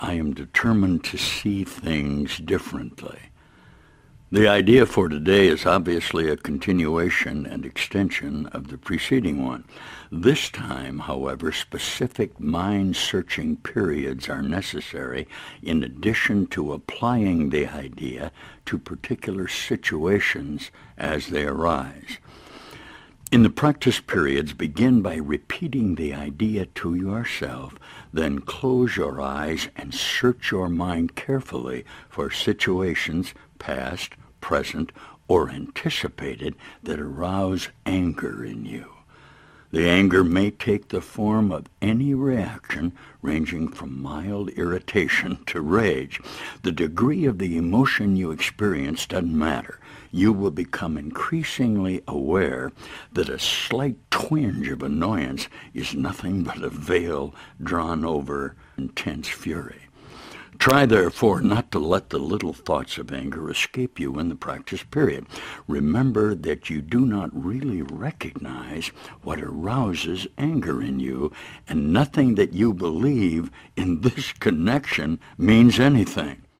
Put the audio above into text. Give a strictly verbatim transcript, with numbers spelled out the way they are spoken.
I am determined to see things differently. The idea for today is obviously a continuation and extension of the preceding one. This time, however, specific mind-searching periods are necessary in addition to applying the idea to particular situations as they arise. In the practice periods, begin by repeating the idea to yourself, then close your eyes and search your mind carefully for situations, past, present, or anticipated, that arouse anger in you. The anger may take the form of any reaction ranging from mild irritation to rage. The degree of the emotion you experience doesn't matter. You will become increasingly aware that a slight twinge of annoyance is nothing but a veil drawn over intense fury. Try, therefore, not to let the little thoughts of anger escape you in the practice period. Remember that you do not really recognize what arouses anger in you, and nothing that you believe in this connection means anything.